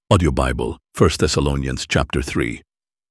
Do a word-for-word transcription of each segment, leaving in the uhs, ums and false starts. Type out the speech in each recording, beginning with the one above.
Audio Bible, First Thessalonians chapter three.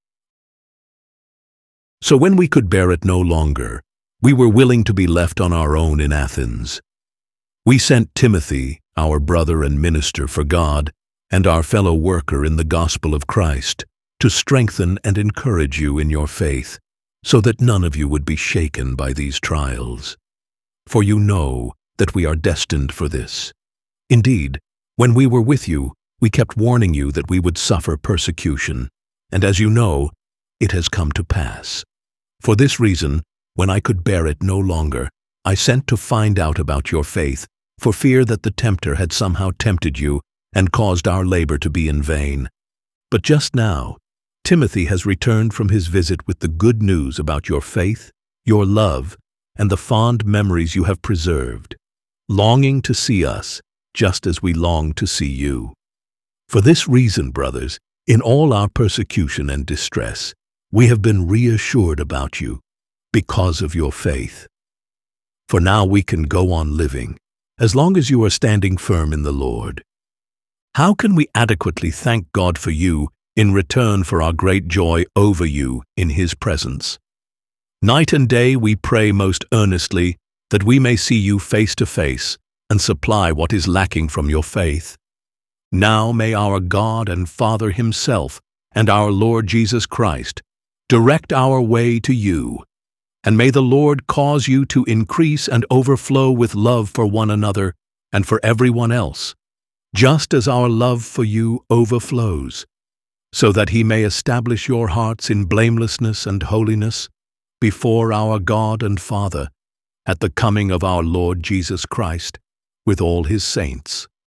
So when we could bear it no longer, we were willing to be left on our own in Athens. We sent Timothy, our brother and minister for God, and our fellow worker in the gospel of Christ, to strengthen and encourage you in your faith, so that none of you would be shaken by these trials. For you know that we are destined for this. Indeed, when we were with you, we kept warning you that we would suffer persecution, and as you know, it has come to pass. For this reason, when I could bear it no longer, I sent to find out about your faith, for fear that the tempter had somehow tempted you and caused our labor to be in vain. But just now, Timothy has returned from his visit with the good news about your faith, your love, and the fond memories you have preserved, longing to see us just as we long to see you. For this reason, brothers, in all our persecution and distress, we have been reassured about you because of your faith. For now we can go on living, as long as you are standing firm in the Lord. How can we adequately thank God for you in return for our great joy over you in His presence? Night and day we pray most earnestly that we may see you face to face and supply what is lacking from your faith. Now may our God and Father Himself and our Lord Jesus Christ direct our way to you, and may the Lord cause you to increase and overflow with love for one another and for everyone else, just as our love for you overflows, so that He may establish your hearts in blamelessness and holiness before our God and Father at the coming of our Lord Jesus Christ with all His saints.